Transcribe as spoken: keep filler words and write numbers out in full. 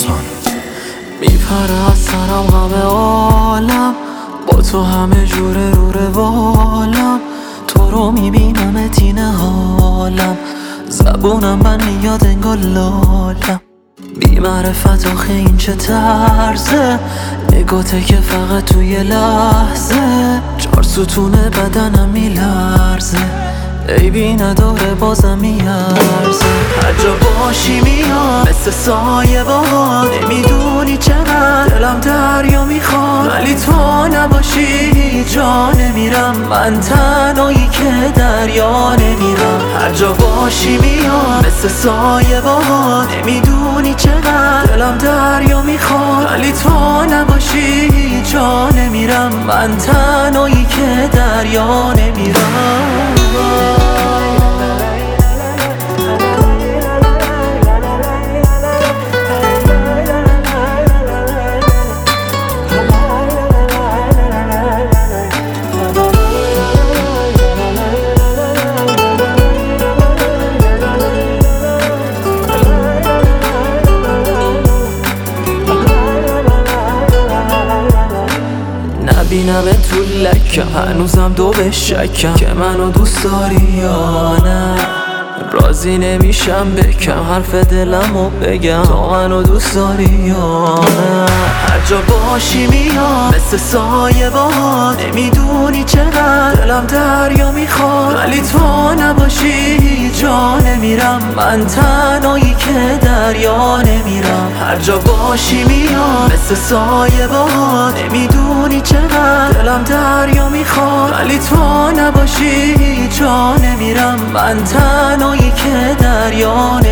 داستان. میپره از سرم غم عالم، با تو همه جوره رو روالم. تو رو میبینم تینه حالم، زبونم من میاد انگار لالم. بی معرفت آخه این چه طرزه، نگاته که فقط توی لحظه چار ستونه بدنم میلرزه. عیبی نداره بازم میارزه، هر جا باشی میاد مثل سایه باهات. نمیدونی چقدر دلم دریا میخواد، ولی تو نباشی جا نمیرم. من تنهایی که دریا نمیرم، هر جا باشی میاد مثل سایه باهات. نمیدونی چقدر دلم دریا میخواد، ولی تو نباشی جا نمیرم. من تنهایی که دریا نمیرم. نبینم تو لکم، هنوزم دو به شکم که منو دوست داری یا نه. راضی نمیشم بکم حرف دلمو بگم، تو منو دوست داری یا نه. هر جا باشی میاد مثل سایه باهات. نمیدونی چقدر دلم دریا میخواد، ولی تو نباشی جا نمیرم. من تنهایی که دریا نمیرم، هر جا باشی میاد مثل سایه باهات. نمیدونی چقدر دلم دریا میخواد، ولی تو نباشی جا نمیرم. من تنهایی که دریا